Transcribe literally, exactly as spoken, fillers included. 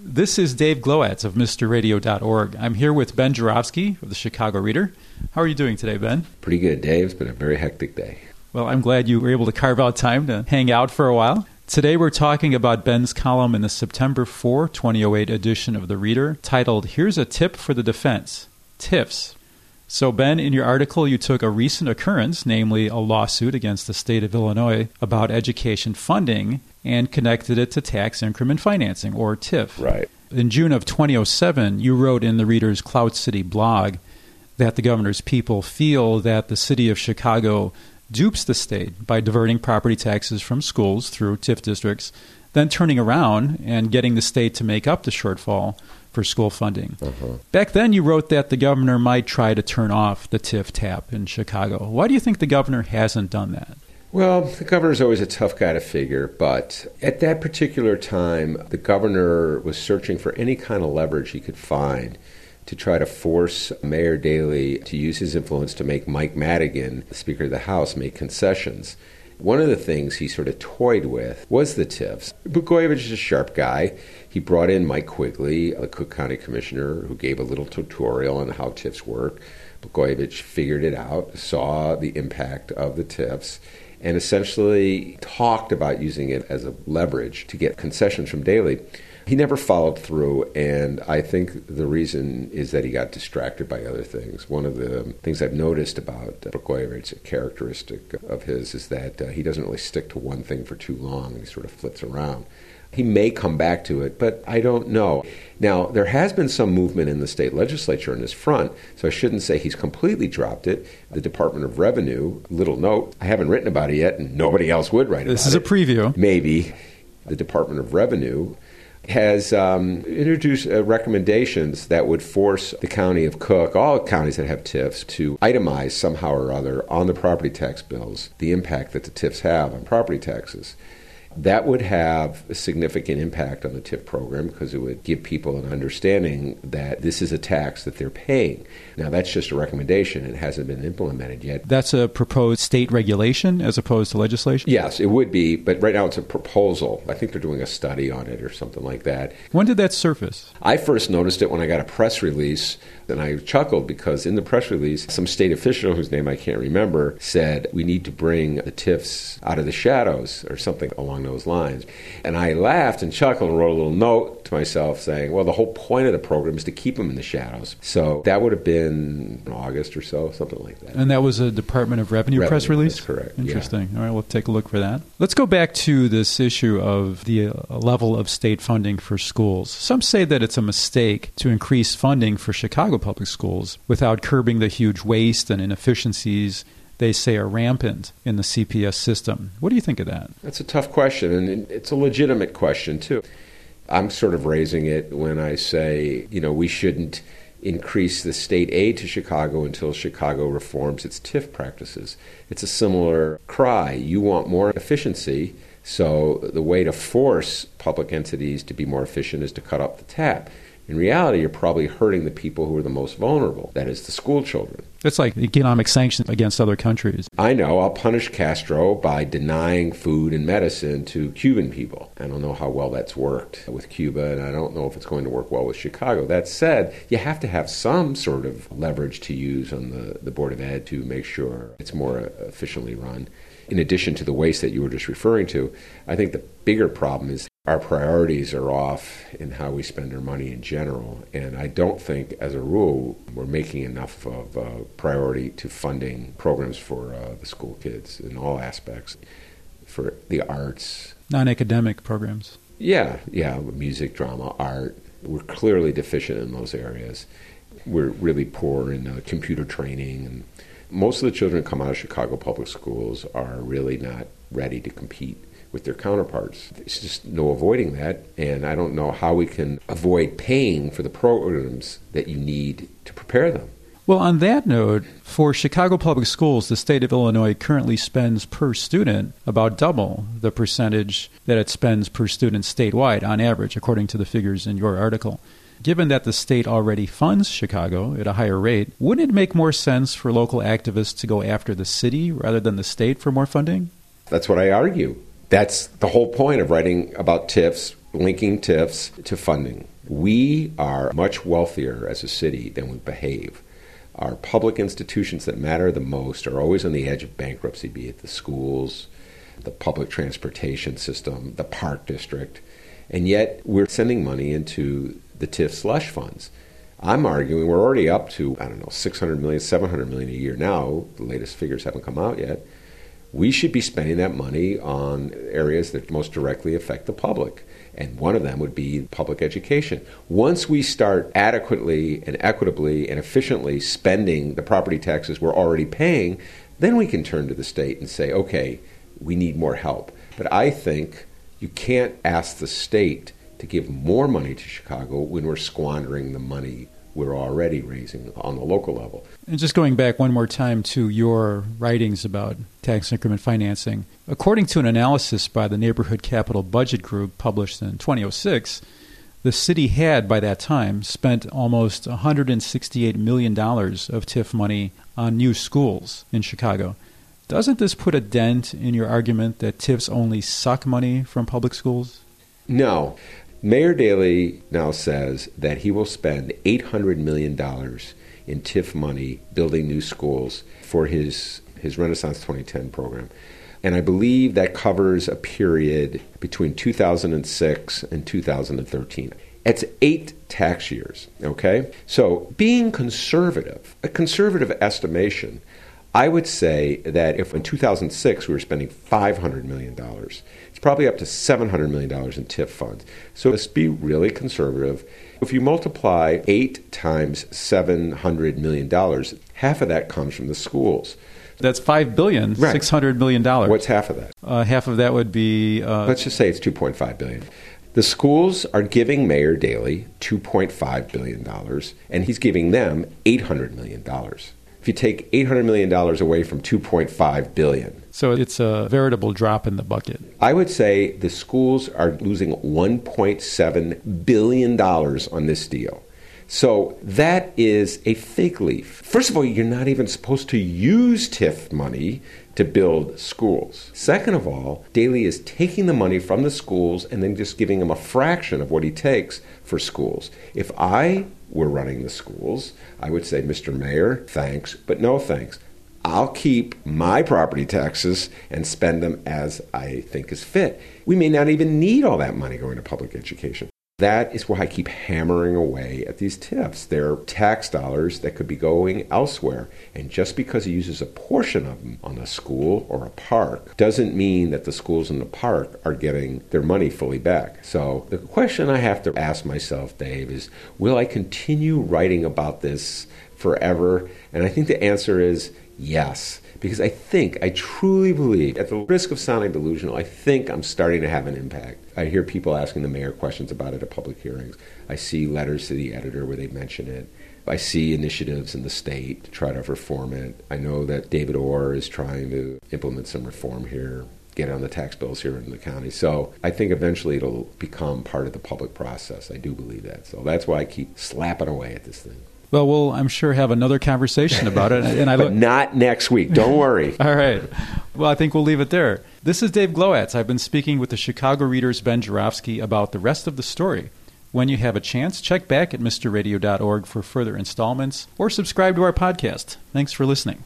This is Dave Glowacz of Mister Radio dot org. I'm here with Ben Joravsky of the Chicago Reader. How are you doing today, Ben? Pretty good, Dave. It's been a very hectic day. Well, I'm glad you were able to carve out time to hang out for a while. Today we're talking about Ben's column in the September fourth, twenty oh eight edition of The Reader, titled, Here's a Tip for the Defense, TIFs. So, Ben, in your article, you took a recent occurrence, namely a lawsuit against the state of Illinois about education funding, and connected it to tax increment financing, or TIF. Right. In June of twenty oh seven, you wrote in the Reader's Cloud City blog that the governor's people feel that the city of Chicago dupes the state by diverting property taxes from schools through TIF districts, then turning around and getting the state to make up the shortfall for school funding. Uh-huh. Back then, you wrote that the governor might try to turn off the TIF tap in Chicago. Why do you think the governor hasn't done that? Well, the governor's always a tough guy to figure, but at that particular time, the governor was searching for any kind of leverage he could find to try to force Mayor Daley to use his influence to make Mike Madigan, the Speaker of the House, make concessions. One of the things he sort of toyed with was the TIFs. Blagojevich is a sharp guy. He brought in Mike Quigley, the Cook County Commissioner, who gave a little tutorial on how TIFs work. Blagojevich figured it out, saw the impact of the TIFs, and essentially talked about using it as a leverage to get concessions from Daley. He never followed through, and I think the reason is that he got distracted by other things. One of the things I've noticed about Blagojevich, a characteristic of his, is that uh, he doesn't really stick to one thing for too long. He sort of flits around. He may come back to it, but I don't know. Now, there has been some movement in the state legislature on this front, so I shouldn't say he's completely dropped it. The Department of Revenue, little note, I haven't written about it yet, and nobody else would write about it. This is a preview. Maybe. The Department of Revenue has um, introduced uh, recommendations that would force the county of Cook, all counties that have TIFs, to itemize somehow or other on the property tax bills the impact that the TIFs have on property taxes. That would have a significant impact on the TIF program because it would give people an understanding that this is a tax that they're paying. Now, that's just a recommendation. It hasn't been implemented yet. That's a proposed state regulation as opposed to legislation? Yes, it would be, but right now it's a proposal. I think they're doing a study on it or something like that. When did that surface? I first noticed it when I got a press release, and I chuckled because in the press release, some state official, whose name I can't remember, said, we need to bring the TIFs out of the shadows or something along those lines. And I laughed and chuckled and wrote a little note to myself saying, well, the whole point of the program is to keep them in the shadows. So that would have been in August or so, something like that. And that was a Department of Revenue, Revenue press release? That's correct. Interesting. Yeah. All right, we'll take a look for that. Let's go back to this issue of the uh, level of state funding for schools. Some say that it's a mistake to increase funding for Chicago public schools without curbing the huge waste and inefficiencies they say are rampant in the C P S system. What do you think of that? That's a tough question, and it's a legitimate question, too. I'm sort of raising it when I say, you know, we shouldn't increase the state aid to Chicago until Chicago reforms its TIF practices. It's a similar cry. You want more efficiency, so the way to force public entities to be more efficient is to cut up the tap. In reality, you're probably hurting the people who are the most vulnerable, that is, the school children. It's like economic sanctions against other countries. I know. I'll punish Castro by denying food and medicine to Cuban people. I don't know how well that's worked with Cuba, and I don't know if it's going to work well with Chicago. That said, you have to have some sort of leverage to use on the, the Board of Ed to make sure it's more efficiently run. In addition to the waste that you were just referring to, I think the bigger problem is our priorities are off in how we spend our money in general. And I don't think, as a rule, we're making enough of a priority to funding programs for uh, the school kids in all aspects, for the arts. Non-academic programs. Yeah, yeah, music, drama, art. We're clearly deficient in those areas. We're really poor in uh, computer training, and most of the children who come out of Chicago public schools are really not ready to compete with their counterparts. There's just no avoiding that, and I don't know how we can avoid paying for the programs that you need to prepare them. Well, on that note, for Chicago public schools, the state of Illinois currently spends per student about double the percentage that it spends per student statewide on average, according to the figures in your article. Given that the state already funds Chicago at a higher rate, wouldn't it make more sense for local activists to go after the city rather than the state for more funding? That's what I argue. That's the whole point of writing about TIFs, linking TIFs to funding. We are much wealthier as a city than we behave. Our public institutions that matter the most are always on the edge of bankruptcy, be it the schools, the public transportation system, the park district, and yet we're sending money into the T I F slush funds. I'm arguing we're already up to, I don't know, six hundred million dollars, seven hundred million dollars a year now. The latest figures haven't come out yet. We should be spending that money on areas that most directly affect the public. And one of them would be public education. Once we start adequately and equitably and efficiently spending the property taxes we're already paying, then we can turn to the state and say, okay, we need more help. But I think you can't ask the state to give more money to Chicago when we're squandering the money we're already raising on the local level. And just going back one more time to your writings about tax increment financing, according to an analysis by the Neighborhood Capital Budget Group published in twenty oh six, the city had, by that time, spent almost one hundred sixty-eight million dollars of T I F money on new schools in Chicago. Doesn't this put a dent in your argument that T I Fs only suck money from public schools? No. Mayor Daley now says that he will spend eight hundred million dollars in T I F money building new schools for his, his Renaissance twenty ten program. And I believe that covers a period between two thousand six and two thousand thirteen. It's eight tax years, okay? So being conservative, a conservative estimation, I would say that if in two thousand six we were spending five hundred million dollars, it's probably up to seven hundred million dollars in T I F funds. So let's be really conservative. If you multiply eight times seven hundred million dollars, half of that comes from the schools. That's five billion dollars, right. six hundred million dollars. What's half of that? Uh, half of that would be... Uh, Let's just say it's two point five billion dollars. The schools are giving Mayor Daley two point five billion dollars, and he's giving them eight hundred million dollars. If you take eight hundred million dollars away from two point five billion dollars. So it's a veritable drop in the bucket. I would say the schools are losing one point seven billion dollars on this deal. So that is a fig leaf. First of all, you're not even supposed to use T I F money to build schools. Second of all, Daley is taking the money from the schools and then just giving them a fraction of what he takes for schools. If I were running the schools, I would say, Mister Mayor, thanks, but no thanks. I'll keep my property taxes and spend them as I think is fit. We may not even need all that money going to public education. That is why I keep hammering away at these T I Fs. They're tax dollars that could be going elsewhere. And just because he uses a portion of them on a school or a park doesn't mean that the schools in the park are getting their money fully back. So the question I have to ask myself, Dave, is will I continue writing about this forever? And I think the answer is yes. Because I think, I truly believe, at the risk of sounding delusional, I think I'm starting to have an impact. I hear people asking the mayor questions about it at public hearings. I see letters to the editor where they mention it. I see initiatives in the state to try to reform it. I know that David Orr is trying to implement some reform here, get on the tax bills here in the county. So I think eventually it'll become part of the public process. I do believe that. So that's why I keep slapping away at this thing. Well, we'll, I'm sure, have another conversation about it. And I but look- not next week. Don't worry. All right. Well, I think we'll leave it there. This is Dave Glowacz. I've been speaking with the Chicago Reader's Ben Joravsky about the rest of the story. When you have a chance, check back at Mr Radio dot org for further installments or subscribe to our podcast. Thanks for listening.